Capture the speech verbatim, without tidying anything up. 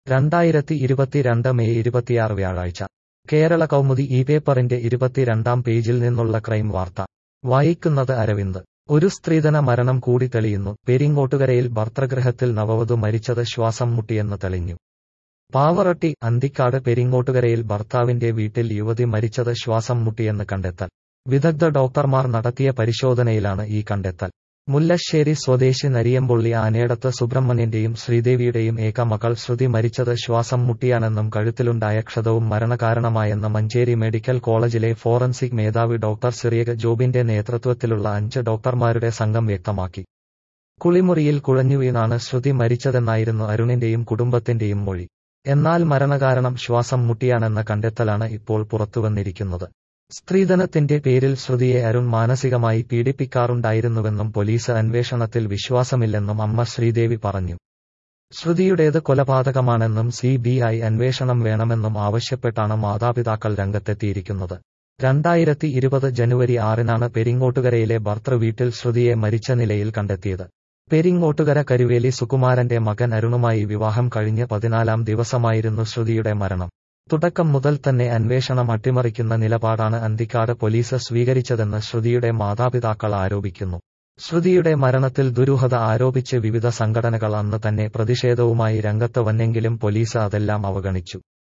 രണ്ടായിരത്തി ഇരുപത്തിരണ്ട് മെയ് ഇരുപത്തിയാറ് വ്യാഴാഴ്ച കേരള കൗമുദി ഈ പേപ്പറിന്റെ ഇരുപത്തിരണ്ടാം പേജിൽ നിന്നുള്ള ക്രൈം വാർത്ത വായിക്കുന്നത് അരവിന്ദ്. ഒരു സ്ത്രീധന മരണം കൂടി തെളിയുന്നു. പെരിങ്ങോട്ടുകരയിൽ ഭർതൃഗൃഹത്തിൽ നവവധു മരിച്ചത് ശ്വാസം മുട്ടിയെന്ന് തെളിഞ്ഞു. പാവറട്ടി അന്തിക്കാട് പെരിങ്ങോട്ടുകരയിൽ ഭർത്താവിന്റെ വീട്ടിൽ യുവതി മരിച്ചത് ശ്വാസം മുട്ടിയെന്ന് കണ്ടെത്തൽ. വിദഗ്ധ ഡോക്ടർമാർ നടത്തിയ പരിശോധനയിലാണ് ഈ കണ്ടെത്തൽ. മുല്ലശ്ശേരി സ്വദേശി നരിയമ്പുള്ളി ആനേടത്ത് സുബ്രഹ്മണ്യന്റെയും ശ്രീദേവിയുടെയും ഏക മകൾ ശ്രുതി മരിച്ചത് ശ്വാസം മുട്ടിയാണെന്നും കഴുത്തിലുണ്ടായ ക്ഷതവും മരണകാരണമായെന്ന് മഞ്ചേരി മെഡിക്കൽ കോളേജിലെ ഫോറൻസിക് മേധാവി ഡോക്ടർ സിറിയക ജോബിന്റെ നേതൃത്വത്തിലുള്ള അഞ്ച് ഡോക്ടർമാരുടെ സംഘം വ്യക്തമാക്കി. കുളിമുറിയിൽ കുഴഞ്ഞുവീണാണ് ശ്രുതി മരിച്ചതെന്നായിരുന്നു അരുണിന്റെയും കുടുംബത്തിന്റെയും മൊഴി. എന്നാൽ മരണകാരണം ശ്വാസം മുട്ടിയാണെന്ന കണ്ടെത്തലാണ് ഇപ്പോൾ പുറത്തുവന്നിരിക്കുന്നത്. സ്ത്രീധനത്തിന്റെ പേരിൽ ശ്രുതിയെ അരുൺ മാനസികമായി പീഡിപ്പിക്കാറുണ്ടായിരുന്നുവെന്നും പോലീസ് അന്വേഷണത്തിൽ വിശ്വാസമില്ലെന്നും അമ്മ ശ്രീദേവി പറഞ്ഞു. ശ്രുതിയുടേത് കൊലപാതകമാണെന്നും സി ബി ഐ അന്വേഷണം വേണമെന്നും ആവശ്യപ്പെട്ടാണ് മാതാപിതാക്കൾ രംഗത്തെത്തിയിരിക്കുന്നത്. രണ്ടായിരത്തി ഇരുപത് ജനുവരി ആറിനാണ് പെരിങ്ങോട്ടുകരയിലെ ഭർതൃ വീട്ടിൽ ശ്രുതിയെ മരിച്ച നിലയിൽ കണ്ടെത്തിയത്. പെരിങ്ങോട്ടുകര കരുവേലി സുകുമാരന്റെ മകൻ അരുണുമായി വിവാഹം കഴിഞ്ഞ് പതിനാലാം ദിവസമായിരുന്നു ശ്രുതിയുടെ മരണം. തുടക്കം മുതൽ തന്നെ അന്വേഷണം അട്ടിമറിക്കുന്ന നിലപാടാണ് അന്തിക്കാട് പോലീസ് സ്വീകരിച്ചതെന്ന് ശ്രുതിയുടെ മാതാപിതാക്കൾ ആരോപിക്കുന്നു. ശ്രുതിയുടെ മരണത്തിൽ ദുരൂഹത ആരോപിച്ച് വിവിധ സംഘടനകൾ അന്ന് തന്നെ പ്രതിഷേധവുമായി രംഗത്ത് വന്നെങ്കിലും പോലീസ് അതെല്ലാം അവഗണിച്ചു.